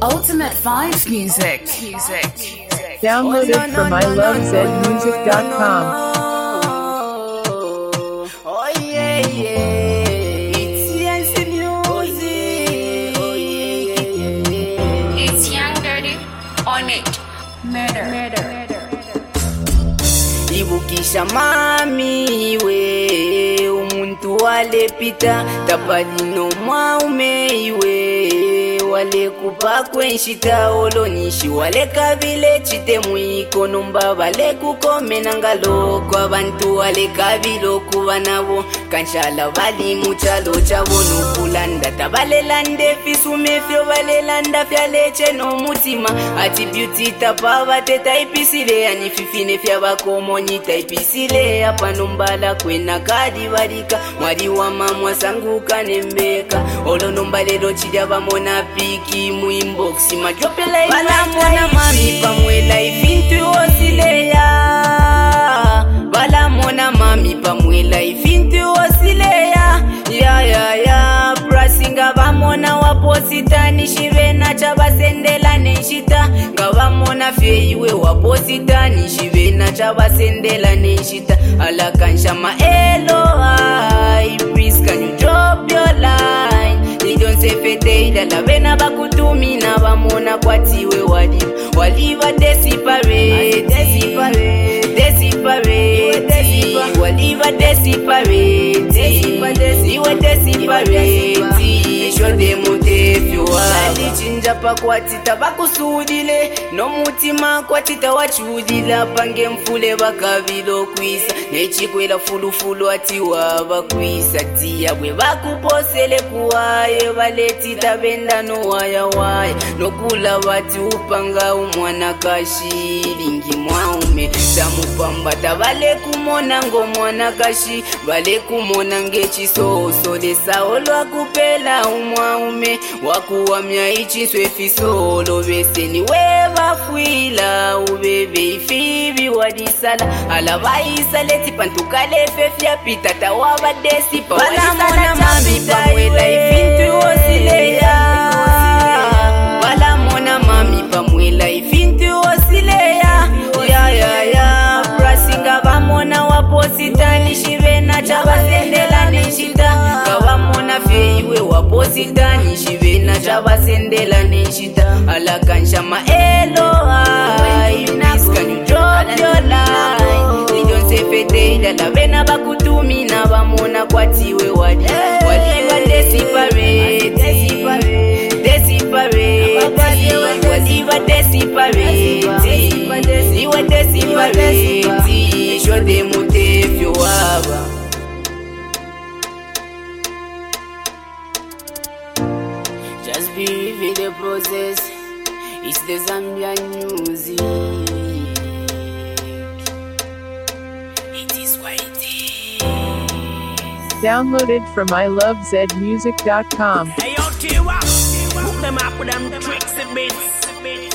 Ultimate Vibes Music. Download it from ilovezmusic.com. Oh yeah, yeah. It's Yancy Music. Oh yeah. It's Young Dirty on it. Murder. Ibukisha mami we umuntu walepita tapalino mwaume iwe wale kupa kwenshita olonishi wale kabile chite mwikono mbabale kukomena ngaloko abantu wale kabilo kuba nabo kanshala bali muchalo chabo nukulanda tabalelande fisumefyo balelanda fyaleche no mutima ati beauty tapava teta ipisile ani fifine fya bakomoni taipisile apa nombala kwena kadi barika mwari wa mamwa sanguka nembeka olo nombalelo chidya bamona piki mu inbox majopela bala mona mami pamwe life into osileya bala mona mami pamwe life into osileya ya prasinga bamona wapositani shivena chabasendela neshita ngabamona feiwe wapositani shivena chabasendela neshita alakansha maelo I please can you drop your line you don't say feteida la vena bakutumina bamona kwatiwe waliva desperate waliva desperate show them utefyo alichinja pakwatita bakusudile no mutima kwatita wachudila pange mfule bakavilo kwisa nechikwela fulufulu ati wabakwisa tiyabwe bakuposele kuwaye baletita benda no waya nokula bati upanga umwana kashilingi mwaume tamupamba tabale kumona ngo mwana kashi bale kumona ngechisoso lesaolwa kupela umwaume wakuwamya ichiswe fisolo beseni webafwila ubebe ifibi wadisala alabaisa leti pantukale fefya pitata wabadesi pa walamona mami pamwela ifintu osileya walamona mami pamwela ifintu osileya ya prasinga bamona wapositani shivena chabasendela neshita ngabamona feiwe wapositani shivena chabasendela neshita alakansha maelo please can you drop your line you don't say feteida la vena bakutumina bamona kwatiwe waliva desperate waliva desperate show them utefyo waba just believe in the process. It's the Zambian music. It is what it is. Download it from ilovezmusic.com. Hey, yo, T-Rock, hook them up with them tricks and bits.